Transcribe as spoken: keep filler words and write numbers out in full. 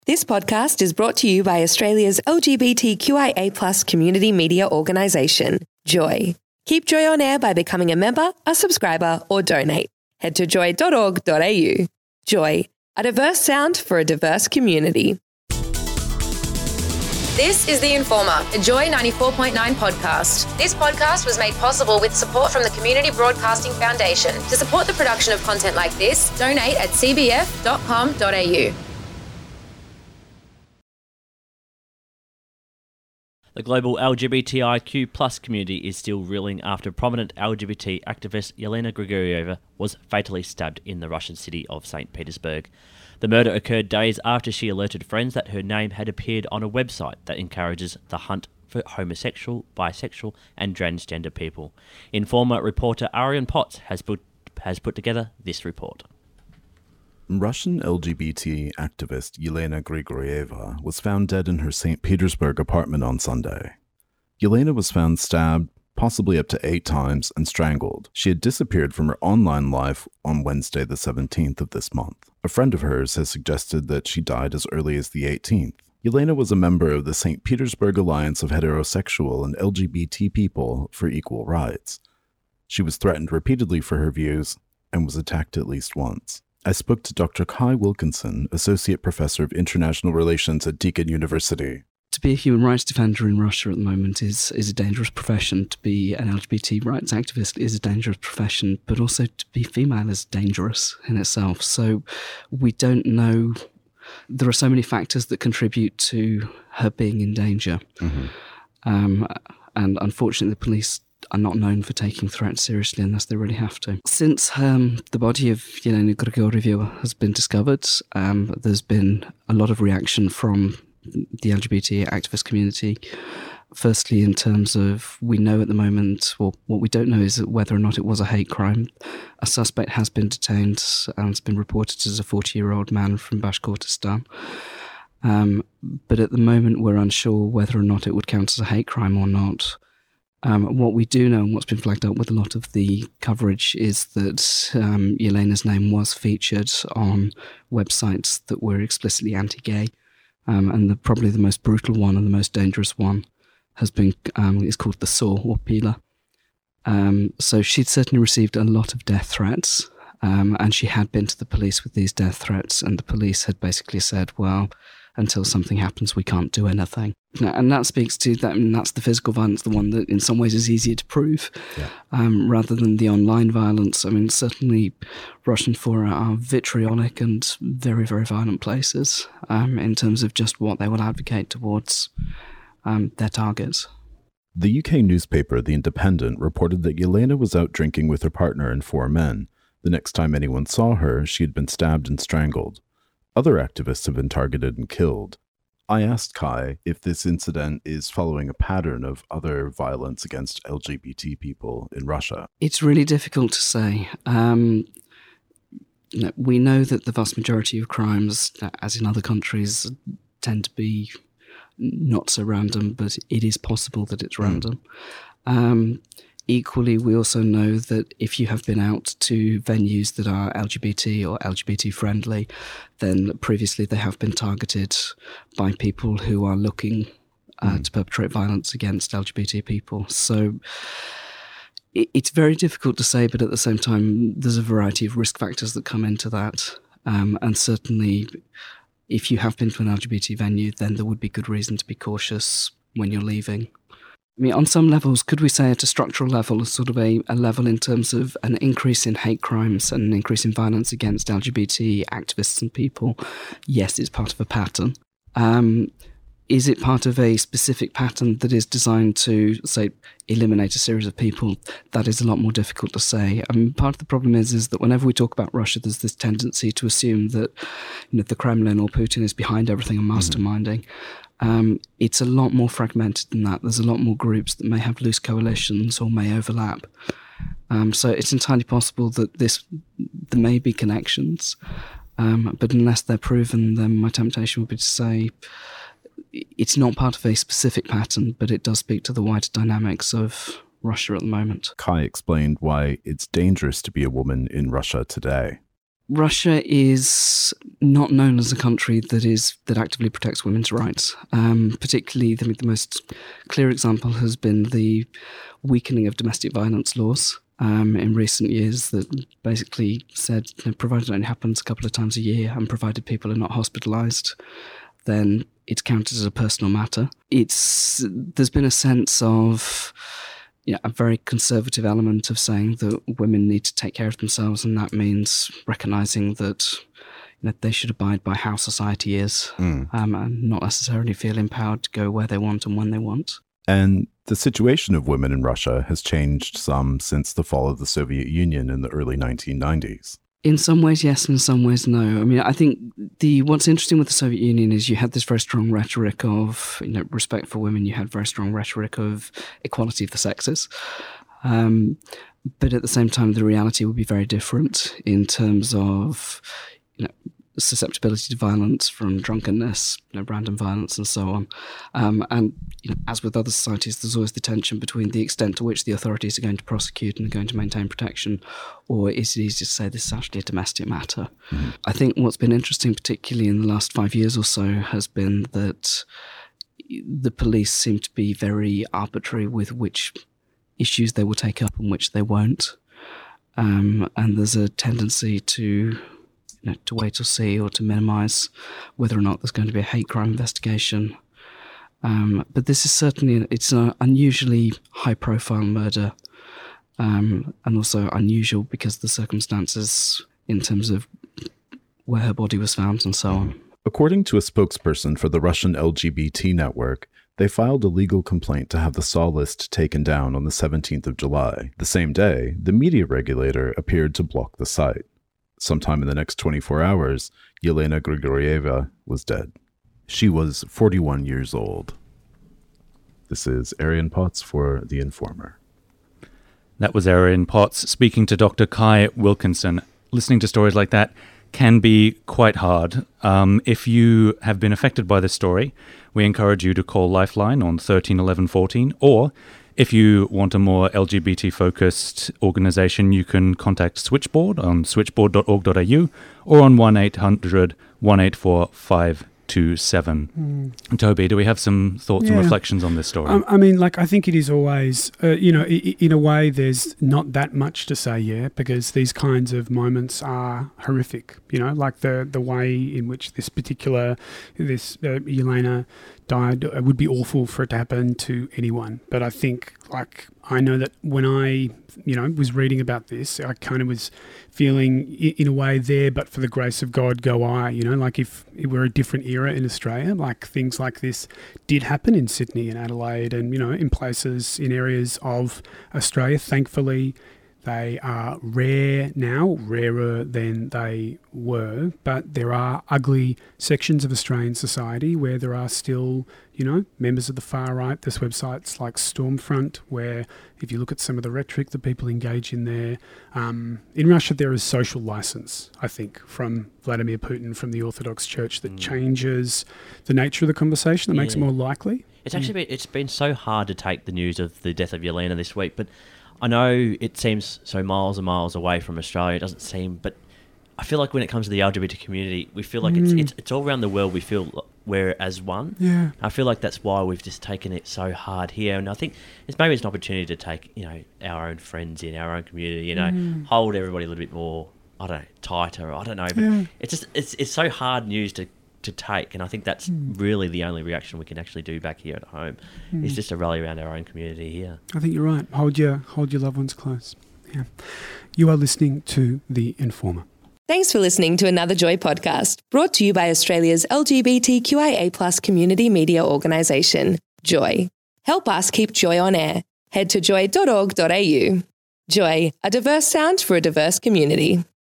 This podcast is brought to you by Australia's L G B T Q I A plus community media organisation, Joy. Keep Joy on air by becoming a member, a subscriber, or donate. Head to joy dot org dot a u. Joy, a diverse sound for a diverse community. This is The Informer, a Joy ninety-four point nine podcast. This podcast was made possible with support from the Community Broadcasting Foundation. To support the production of content like this, donate at c b f dot com dot a u. The global L G B T I Q plus community is still reeling after prominent L G B T activist Yelena Grigorieva was fatally stabbed in the Russian city of Saint Petersburg. The murder occurred days after she alerted friends that her name had appeared on a website that encourages the hunt for homosexual, bisexual and transgender people. Informer reporter Arian Potts has put, has put together this report. Russian L G B T activist Yelena Grigorieva was found dead in her Saint Petersburg apartment on Sunday. Yelena was found stabbed, possibly up to eight times, and strangled. She had disappeared from her online life on Wednesday the seventeenth of this month. A friend of hers has suggested that she died as early as the eighteenth. Yelena was a member of the Saint Petersburg Alliance of Heterosexual and L G B T People for Equal Rights. She was threatened repeatedly for her views and was attacked at least once. I spoke to Doctor Kai Wilkinson, Associate Professor of International Relations at Deakin University. To be a human rights defender in Russia at the moment is, is a dangerous profession. To be an L G B T rights activist is a dangerous profession, but also to be female is dangerous in itself. So we don't know. There are so many factors that contribute to her being in danger. Mm-hmm. Um, and unfortunately, the police are not known for taking threats seriously unless they really have to. Since um, the body of Yelena Grigorieva has been discovered, um, there's been a lot of reaction from the L G B T activist community. Firstly, in terms of, we know at the moment, well, what we don't know is whether or not it was a hate crime. A suspect has been detained and it's been reported as a forty-year-old man from Bashkortostan. Um, but at the moment, we're unsure whether or not it would count as a hate crime or not. Um, what we do know and what's been flagged up with a lot of the coverage is that um, Yelena's name was featured on websites that were explicitly anti-gay. Um, and the, probably the most brutal one and the most dangerous one has been um, is called the Saw or Pila. Um, so she'd certainly received a lot of death threats, um, and she had been to the police with these death threats, and the police had basically said, well, until something happens, we can't do anything. And that speaks to that, and that's the physical violence, the one that in some ways is easier to prove, yeah. um, rather than the online violence. I mean, certainly Russian fora are vitriolic and very, very violent places um, in terms of just what they will advocate towards um, their targets. The U K newspaper The Independent reported that Yelena was out drinking with her partner and four men. The next time anyone saw her, she had been stabbed and strangled. Other activists have been targeted and killed. I asked Kai if this incident is following a pattern of other violence against L G B T people in Russia. It's really difficult to say. Um, you know, we know that the vast majority of crimes, as in other countries, tend to be not so random, but it is possible that it's random. Mm. Um, Equally, we also know that if you have been out to venues that are L G B T or L G B T friendly, then previously they have been targeted by people who are looking uh, mm. to perpetrate violence against L G B T people. So it, it's very difficult to say, but at the same time, there's a variety of risk factors that come into that. Um, and certainly, if you have been to an L G B T venue, then there would be good reason to be cautious when you're leaving. I mean, on some levels, could we say at a structural level, sort of a, a level in terms of an increase in hate crimes and an increase in violence against L G B T activists and people? Yes, it's part of a pattern. Um, is it part of a specific pattern that is designed to, say, eliminate a series of people? That is a lot more difficult to say. I mean, part of the problem is, is that whenever we talk about Russia, there's this tendency to assume that, you know, the Kremlin or Putin is behind everything and masterminding. Mm-hmm. Um, it's a lot more fragmented than that. There's a lot more groups that may have loose coalitions or may overlap. Um, so it's entirely possible that this there may be connections, um, but unless they're proven, then my temptation would be to say it's not part of a specific pattern, but it does speak to the wider dynamics of Russia at the moment. Kai explained why it's dangerous to be a woman in Russia today. Russia is not known as a country that is that actively protects women's rights. Um, particularly, I mean, the most clear example has been the weakening of domestic violence laws um, in recent years that basically said, you know, provided it only happens a couple of times a year and provided people are not hospitalised, then it's counted as a personal matter. It's there's been a sense of, you know, a very conservative element of saying that women need to take care of themselves, and that means recognising that, you know, they should abide by how society is, mm. um, and not necessarily feel empowered to go where they want and when they want. And the situation of women in Russia has changed some since the fall of the Soviet Union in the early nineteen nineties. In some ways, yes, and in some ways, no. I mean, I think the what's interesting with the Soviet Union is you had this very strong rhetoric of, you know, respect for women. You had very strong rhetoric of equality of the sexes. Um, but at the same time, the reality would be very different in terms of, you know, susceptibility to violence from drunkenness, you know, random violence, and so on. Um, and you know, as with other societies, there's always the tension between the extent to which the authorities are going to prosecute and are going to maintain protection, or is it easy to say this is actually a domestic matter? Mm-hmm. I think what's been interesting, particularly in the last five years or so, has been that the police seem to be very arbitrary with which issues they will take up and which they won't. Um, and there's a tendency to You know, to wait or see, or to minimise whether or not there's going to be a hate crime investigation. Um, but this is certainly, it's an unusually high-profile murder, um, and also unusual because of the circumstances in terms of where her body was found and so on. According to a spokesperson for the Russian L G B T network, they filed a legal complaint to have the S A W list taken down on the seventeenth of July. The same day, the media regulator appeared to block the site. Sometime in the next twenty-four hours, Yelena Grigorieva was dead. She was forty-one years old. This is Arian Potts for The Informer. That was Arian Potts speaking to Doctor Kai Wilkinson. Listening to stories like that can be quite hard. Um, if you have been affected by this story, we encourage you to call Lifeline on thirteen eleven fourteen, or if you want a more L G B T-focused organisation, you can contact Switchboard on switchboard dot org dot a u or on one eight hundred, one eight four, five two seven. Mm. Toby, do we have some thoughts yeah. and reflections on this story? Um, I mean, like, I think it is always, uh, you know, I- in a way, there's not that much to say, yeah, because these kinds of moments are horrific, you know, like the, the way in which this particular, this uh, Yelena died, it would be awful for it to happen to anyone. But I think, like, I know that when I, you know, was reading about this, I kind of was feeling in a way there, but for the grace of God go I, you know, like if it were a different era in Australia, like things like this did happen in Sydney and Adelaide and, you know, in places, in areas of Australia. Thankfully, they are rare now, rarer than they were, but there are ugly sections of Australian society where there are still, you know, members of the far right. There's websites like Stormfront where if you look at some of the rhetoric that people engage in there, um, in Russia there is social license, I think, from Vladimir Putin, from the Orthodox Church that mm. changes the nature of the conversation, that yeah. makes it more likely. It's actually been, it's been so hard to take the news of the death of Yelena this week, but I know it seems so miles and miles away from Australia. It doesn't seem, but I feel like when it comes to the L G B T community, we feel like mm. it's, it's it's all around the world. We feel we're as one. Yeah. I feel like that's why we've just taken it so hard here, and I think it's maybe it's an opportunity to take, you know, our own friends in our own community, you know, mm. hold everybody a little bit more, I don't know, tighter. I don't know, but yeah. it's just it's it's so hard news to. to take, and I think that's mm. really the only reaction we can actually do back here at home mm. is just to rally around our own community here. I think you're right. Hold your hold your loved ones close. Yeah. You are listening to The Informer. Thanks for listening to another Joy podcast, brought to you by Australia's L G B T Q I A plus community media organisation, Joy. Help us keep Joy on air. Head to joy dot org dot a u. Joy, a diverse sound for a diverse community.